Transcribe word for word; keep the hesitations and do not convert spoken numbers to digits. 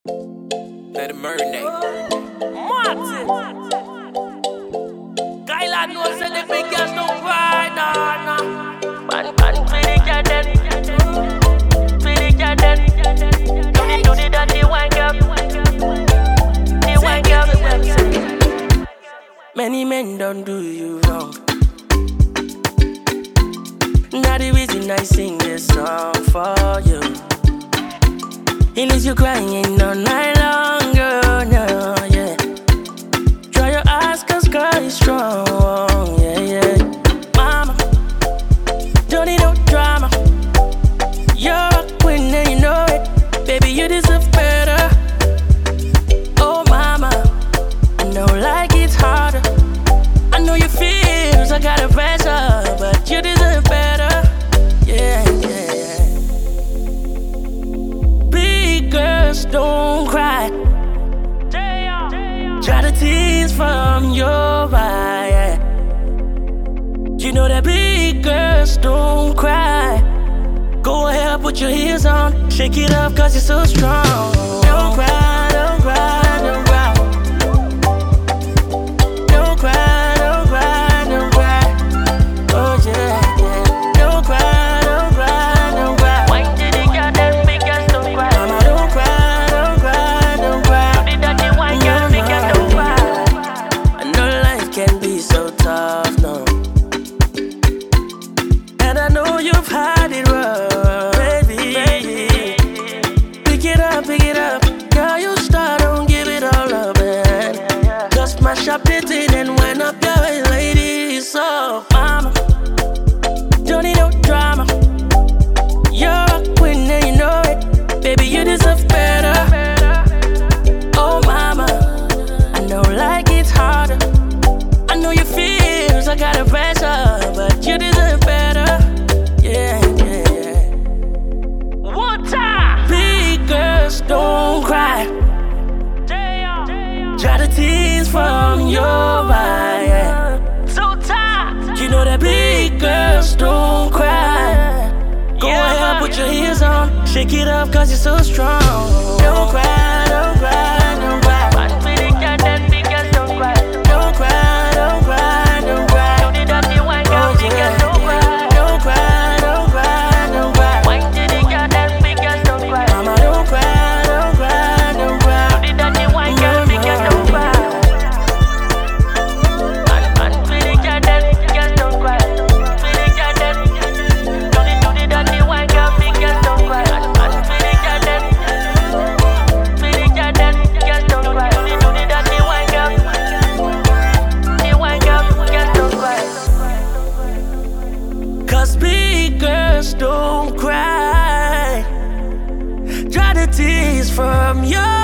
Let it marinate. Martin! Kyla knows that the big girls don't cry, nah, nah. Man, man, pretty girl, then. Pretty girl, then. Do the, do the dirty wine, girl. The wine, girl. Many men don't do you wrong. Not the reason I sing this song for you. It leaves you crying all night long, girl, no, yeah. Dry your eyes, cause God is strong, yeah, yeah. Mama, don't need no drama. You're a queen and you know it. Baby, you deserve better. Oh, mama, I know like it's harder. I know you feel some kind of pressure, but you deserve better, yeah, yeah, yeah. Big girls don't cry. Dry the tears from your eye, yeah. You know that big girls don't cry. Go ahead, put your heels on. Shake it up, cause you're so strong. Don't cry, don't cry, don't cry. Don't cry, don't cry, don't cry. Oh yeah, yeah. Don't cry, don't cry, don't cry. Why did you get that big girls don't cry? Mama, don't cry, don't cry, don't cry. You did that, why girl, big girls don't cry? I know life can be so tough, no. And I know you've had it rough, baby. Pick it up, pick it up. Girl, you start, don't give it all up, man. Just mash up the tin and wind up your way, lady. So, mama, don't need no drama. You're a queen and you know it. Baby, you deserve better. Oh, mama, I know like it's harder. I know you feel some kind of pressure, but you deserve better. Yeah, yeah, yeah. Water! Big girls don't cry. Dry the tears from your eye, yeah. So tired. You know that big girls don't cry. Go yeah, ahead, put your heels on. Shake it up, cause you're so strong. Don't cry, don't cry, don't cry. Man, pretty girl, then big girls don't cry. Don't cry, don't cry, don't cry. Don't need dirty wine, girl, big girls don't cry. Don't cry, don't cry, don't cry. Wine to the girl, then big girls don't cry. Mama, don't cry, don't cry, don't cry. Don't need dirty wine, girl, big girls don't cry. Man, man, pretty girl, then big girls don't cry. Pretty girl, then. Don't need, don't need dirty wine, girl, big girls don't cry. Man, man, pretty girl, then. Pretty girl, then big girls don't cry. Don't need, don't need dirty wine, girl. The wine, girl, big girls don't cry. Cause big girls don't cry. Dry the tears from your